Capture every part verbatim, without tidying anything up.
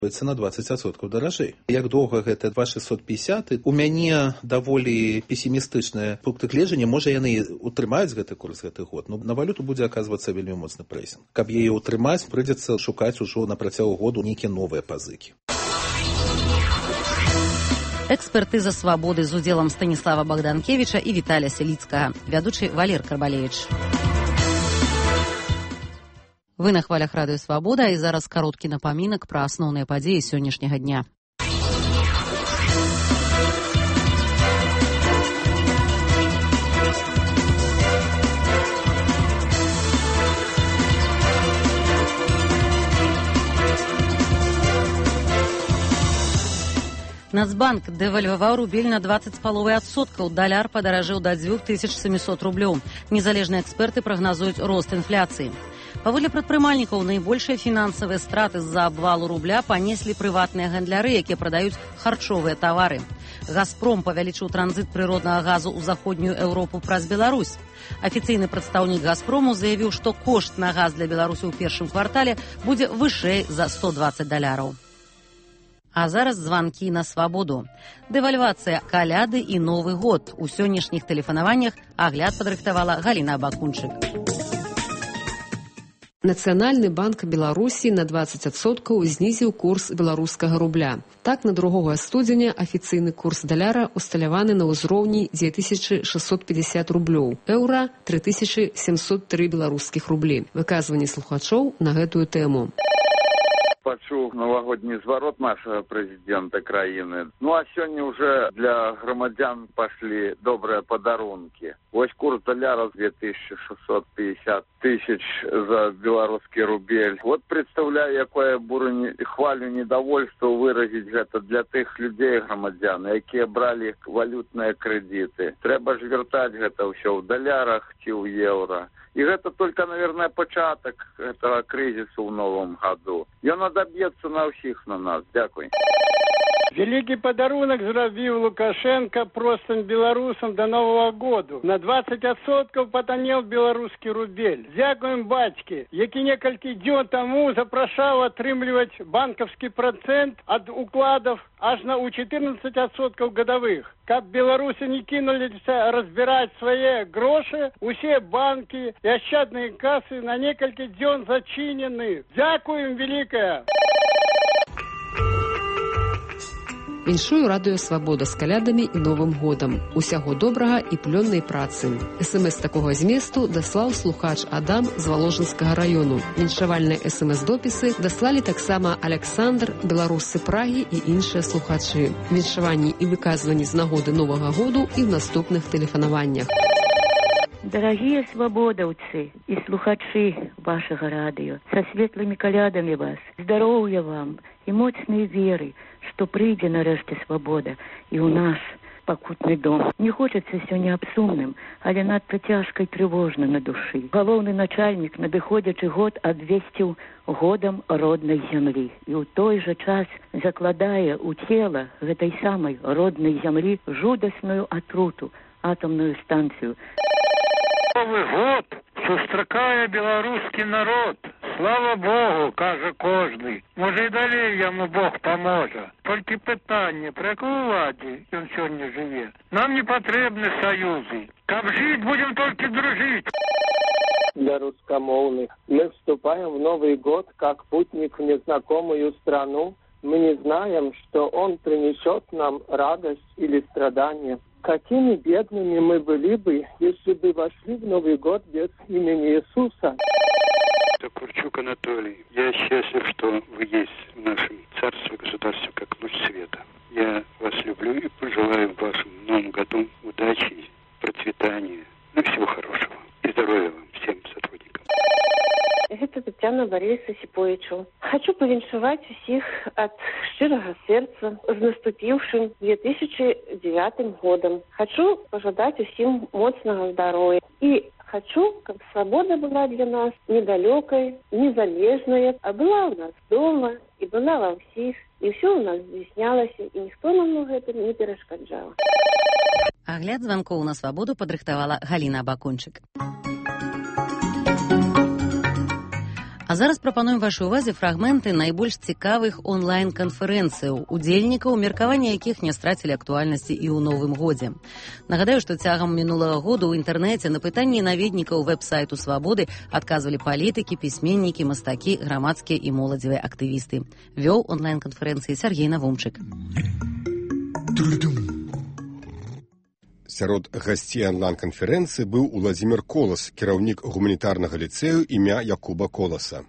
на двадцать адсоткаў даражэй. Як доўга гэта два шэсцьсот пятьдесят? У мяне даволі песімістычныя пункты гледжання. Можа, яны утрымаюць гэты курс гэты год, но на валюту будзе аказвацца вельмі моцны прэсінг. Каб яе утрымаць, прыйдзецца шукаць ужо на працягу году нейкія новыя пазыкі. Экспертыза «Свабоды» з удзелам Станіслава Богданкевича і Віталія Селіцкага. Вядучы Валер Карбалевич. Вы на хвалях радыё «Свабода», і зараз кароткі напамінак пра асноўныя падзеі сённяшняга дня. Нацбанк дэвальваваў рубель на двадцать з паловай адсоткаў, даляр падаражэў да дзвюх тысяч сямісот рублёў. Незалежныя эксперты прагназуюць рост інфляцыі. Паводле прадпрымальнікаў, найбольшыя фінансавыя страты з-за абвалу рубля панеслі прыватныя гандляры, якія прадаюць харчовыя тавары. «Газпром» павялічыў транзіт прыроднага газу ў заходнюю Еўропу праз Беларусь. Афіцыйны прадстаўнік «Газпрому» заявіў, што кошт на газ для Беларусі ў першым квартале будзе вышэй за сто дваццаць даляраў. А зараз званкі на «Свабоду». Дэвальвацыя, каляды і Новы год. У сённяшніх тэлефанаваннях агляд падрыхтавала Галіна Абакунчык. Нацыянальны банк Беларусі на двадцать адсоткаў знізіў курс беларускага рубля. Так, на другога студзеня афіцыйны курс даляра усталяваны на ўзроўні дзве тысячы шэсцьсот пятьдесят рублёў, еўра тры тысячы сямсот тры беларускіх рублі. Выказванні слухачоў на гэтую тэму. Пачуў навагодні зварот нашага прэзідэнта краіны. Ну а сёння ўжо для грамадзян пашлі добрыя падарункі. Вось курс даляра две тысячи шестьсот пятьдесят тысяч за беларускі рубель. Вот прадстаўляю, якое буру хвалю недовольства выразіць гэта для тых людзей грамадзян, якія бралі валютныя крэдіты. Трэба ж вяртаць гэта ўсё ў далярах ці ў еўра. І гэта только, наверное, пачатак этого крызісу ў новым году. Ён адаб'ецца на ўсіх на нас. Дякуй. Великий подарунок зрабіў Лукашенко простым беларусам до Нового году. На двадцать адсоткаў патанел беларускі рубель. Дзякуем бацькі, які некалькі дзён таму запрашаў атрымліваць банкаўскі працэнт ад укладов аж на у четырнадцать адсоткаў годовых. Каб беларусы не кінуліся разбіраць свае грошы, усе банкі і ашчадныя касы на некалькі дзён зачынены. Дзякуем великая. Віншую радыё «Свабода» з калядамі і Новым годам. Усяго добрага і плённай працы. СМС такога зместу даслаў слухач Адам з Валожынскага раёну. Віншавальныя СМС-допісы даслалі таксама Александр, беларусы Прагі і іншыя слухачы. Віншаванні і выказванні з нагоды Новага году і в наступных тэлефанаваннях. Дорогие свободовцы и слухачи вашего радио, со светлыми колядами вас, здоровья вам и моцной веры, что прийде нарешті свобода и у нас покутный дом. Не хочется сёння абсумным, але надто тяжко и тревожно на души. Головный начальник надыходячы год обвестил годом родной земли. И у той же час закладая у тела этой самой родной земли жудасную отруту, атомную станцию. Новый год сустракае беларускі народ. Слава Богу, кажа кожны. Можа і далей яму Бог паможа. Толькі пытанне, пры якой уладзе ён сёння жыве. Нам не патрэбны саюзы. Каб жыць, будем толькі дружыць. Для русскомовных. Мы вступаем в Новый год как путник в незнакомую страну. Мы не знаем, что он принесет нам радость или страдание. Какими бедными мы были бы, если бы вошли в Новый год без имени Иисуса? Это Курчук Анатолий. Я счастлив, что вы есть в нашем царстве, государстве, как луч света. Я вас люблю и пожелаю в вашем новом году удачи, процветания, ну всего хорошего. И здоровья вам, всем сотрудникам. Это Татьяна Бориса Сипоичу. Хочу повіншаваць усіх от шчырага сердца с наступившим две тысячи девятым годом. Хочу пожелать усім моцнага здоровья. И хочу, как свобода была для нас недалекой, незалежная, а была у нас дома и была во всех. И все у нас здійснялося, и никто нам в этом не перешкоджал. Агляд званкоў на свабоду падрыхтавала Галіна Абакунчык. А зараз прапануем вашай увазе фрагменты найбольш цікавых онлайн-канферэнцыяў, удзельнікаў, меркавання якіх не страцілі актуальнасці і ў новым годзе. Нагадаю, што цягам мінулага году ў інтэрнэце на пытанні наведнікаў вэб-сайту «Свабоды» адказвалі палітыкі, пісьменнікі, мастакі, грамадскія і моладзевыя актывісты. Вёў онлайн-канферэнцыі Сергей Навумчык. Сярод гасцей онлайн-канферэнцыі быў Уладзімір Колас, кіраўнік гуманітарнага ліцэю імя Якуба Коласа.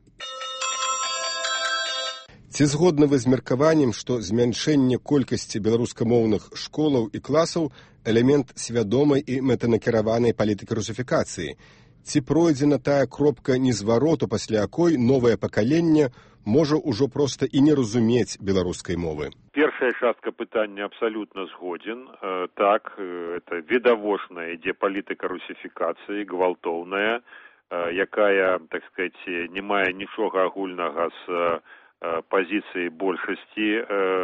Ці згодны вы з меркаваннем, што змяншэнне колькасці беларускамоўных школаў і класаў элемент свядомай і мэтанакіраванай палітыкі русіфікацыі? Ці пройдзена тая кропка незвароту, пасля якой новае пакаленне можа ўжо проста і не разумець беларускай мовы? Першая частка пытання абсалютна згодзін. Так, это відавочна ідзе палітыка русіфікацыі, гвалтоўная, якая, так сказать, не мае нічога агульнага з пазіцыяй большасці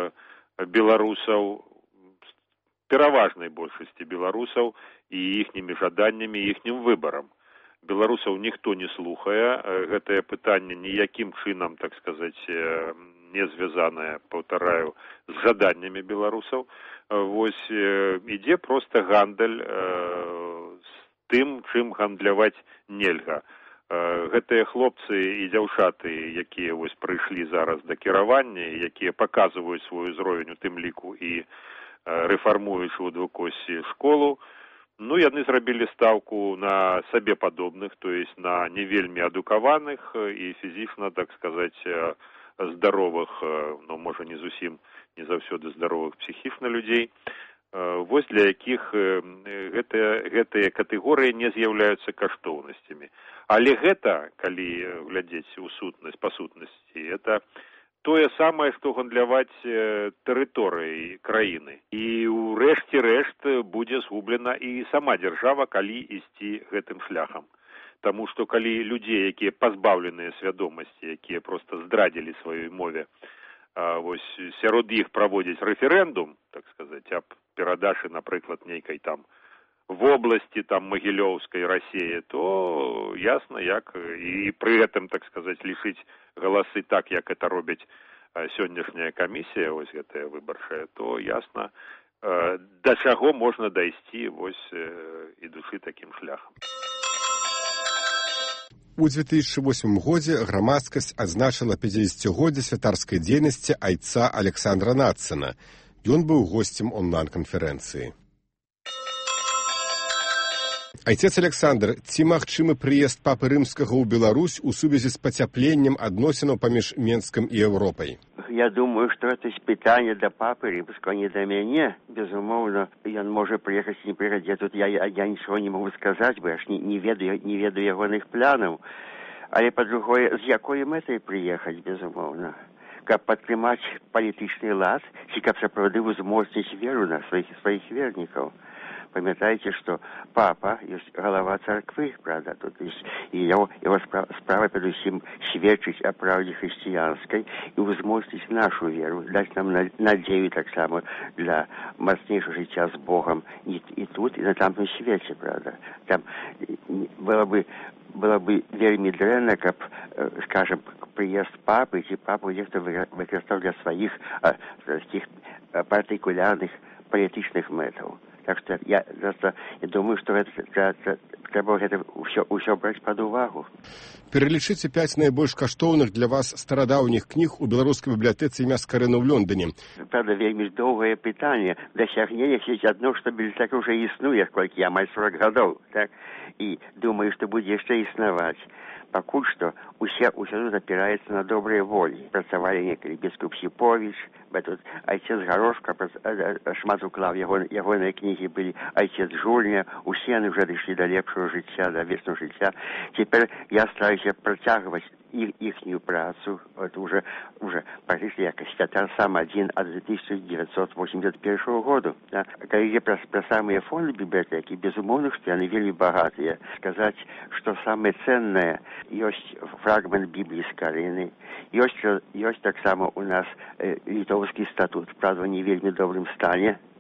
беларусаў, пераважнай большасці беларусаў і іхнімі жаданнямі, іхнім выбарам. Беларусаў ніхто не слухае, гэтае пытанне ніякім чынам, так сказаць, не звязанае, паўтараю, з жаданнямі беларусаў. Вось ідзе проста гандаль з тым, чым гандляваць нельга. Гэтыя хлопцы і дзяўчаты, якія вось прыйшлі зараз да кіравання, якія паказваюць свой узровень у тым ліку і рэфармуючы ў двукоссі школу, ну, яны зрабілі стаўку на сабе падобных, то есть на не вельмі адукаваных і фізічна, так сказаць, здаровых, ну, можа, не зусім, не заўсёды здаровых псіхічна людзей, вось для якіх гэтыя, гэтыя катэгорыі не з'яўляюцца каштоўнасцямі. Але гэта, калі глядзець у сутнасць, па сутнасці, это тое самае, што гандляваць тэрыторыяй краіны. І ў рэшце рэшт будзе згублена і сама дзяржава, калі ісці гэтым шляхам. Таму што калі людзей, якія пазбаўленыя свядомасці, якія проста здрадзілі сваёй мове, вось сярод іх праводзіць рэферэндум, так сказаць, аб перадачы, напрыклад, нейкай там вобласці, там, Магілёўскай Расіі, то ясна, як і пры гэтым, так сказаць, лішыць галасы так, як это робіць сённяшняя камісія, вось гэтая выбарчая, то ясна, да чаго можна дайсці, вось, ідучы такім шляхам. У две тысячи восьмым годзе грамадскасць адзначыла пяцідзесяцігоддзе святарскай дзейнасці айца Александра Наццана. Ён быў госцем онлайн-канферэнцыі. Айцец Александр, ці магчымы прыезд папы рымскага ў Беларусь у сувязі з пацяпленнем адносінаў паміж Менскам і Еўропай? Я думаю, что это питание до папы римского, не до меня. Безумовно, он может приехать, не приехать. Тут я, я, я ничего не могу сказать, бо я ж не, не ведаю, не ведаю ягоных планов. Але по-другое, з якої метой приехать, безумовно? Как подтримать политичный лад, и как сопроводить возможность веру на своих, своих верников. Памятаете, что папа есть голова церкви, правда, тут есть, и его, его справа, справа передусім свідчить о правде христианской и возможность нашу веру, дать нам надею так само для мощнейшего життя с Богом и, и тут, и на тамтом свете, правда. Там было бы, было бы вельми дрэнна, как, скажем, приезд папы, и папу где-то выкористал для своих а, таких партикулярных политичных методов. Так что я, просто, я думаю, что это, это, треба это ўсё, ўсё браць пад увагу. Пералічыце пяць найбольш каштоўных для вас старадаўніх кніг у беларускай бібліятэцы імя Скарына ў Лондоне. Правда, вельмі доўгае пытанне. Дасягнення есть одно, што бібліятэка ўжо існуе, колькі я маю сорок гадоў, так? І думаю, што будзе яшчэ існаваць. Пакуль што усе, усе тут опирается на добрые воли. Працавалі некалі біскуп Сіповіч, тут айцец Гарошка, шмат уклаў яго, ягоныя кнігі былі, айцец Жульня, усе яны вже дайшлі да лепшого жыцця, да вечного жыцця. Цяпер я стараюся працягваць их, ихнюю працу, это уже, уже практически як святар сам один от тысяча девятьсот восемьдесят первого года. Да. Калі про, про самые фонды библиотеки, безумовно, что они вельми богатые. Сказать, что самое ценное, есть фрагмент Библии Скарыны, есть, есть так само у нас э, литовский статут, правда, не в вельми добрым стане,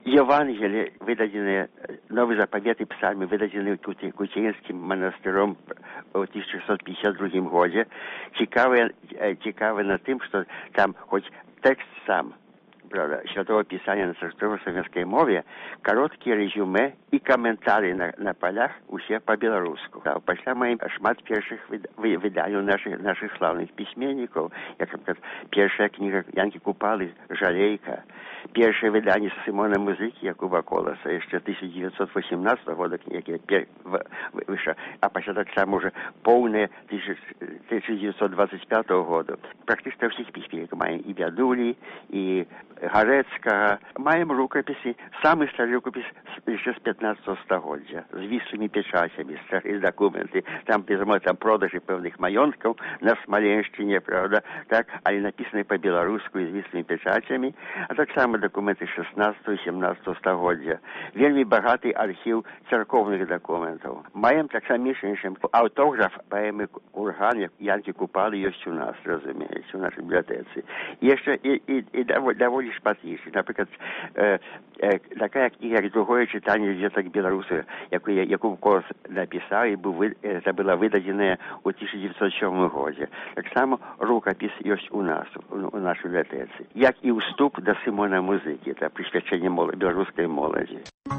Евангелие, выдаденные, Новый заповед и псальмы, выдаденные Кутеинским монастырем в тысяча шестьсот пятьдесят другом году, цікавы, цікавы на тым, что там хоть текст сам, правда, Святого Писания на церковно-славянской мове, короткие резюме и комментарии на, на полях усе по-белоруску. Да, пошла моим шмат перших выданий наших, наших славных письменников, как, например, первая книга Янки Купалы «Жалейка», первое выдание Симона Музыки Якуба Колоса, еще тысяча девятьсот восемнадцатого года книги, выше, а после так само уже полное тысяча девятьсот двадцать пятого года. Практически всех письменников маем и Бядули, и Гарецкого. Маем рукописи, самый старый рукопись еще с пятнадцатого столетия, с вислыми печатями, старые документы. Там, безумовно, там продажи певных маёнтков на Смоленщине, правда, так, они написаны по-белорусски с вислыми печатями, а так само документы шестнадцатого и семнадцатого столетия. Вельми богатый архив церковных документов. Маем так само іншим автограф поэмы «Курган» Янки Купалы есть у нас, разумеется, у нашей библиотеке. Еще и, и, и довольно шматлейший. Например, э, э, такая книга «Другое читание деток белорусов», яку Якуб Колос написал, и был, это было выдадено в тысяча девятьсот седьмом году. Так само рукопись есть у нас, у, у нашей библиотеки. Як и уступ до Симона Музыки, это присвящение мол, белорусской молоди.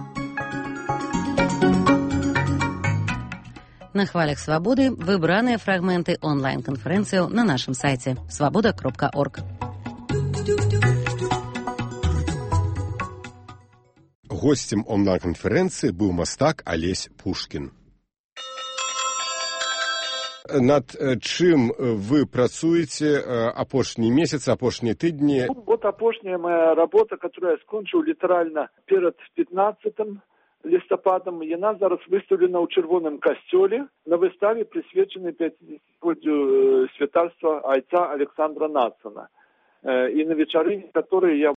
На хвалях свободы выбранные фрагменты онлайн-конференции на нашем сайте свобода точка орг. Гостем онлайн-конференции был мастак Олесь Пушкин. Над чым вы працуеце апошні месяц, апошнія тыдні? Вот апошняя моя работа, которую я скончыў літаральна перад пятнадцатым лістападам, яна зараз выставлена ў чырвоным касцёле на выставе, прысвечанай пяцідесяцігоддзю святарства айца Александра Нацана. И на вечары, которые я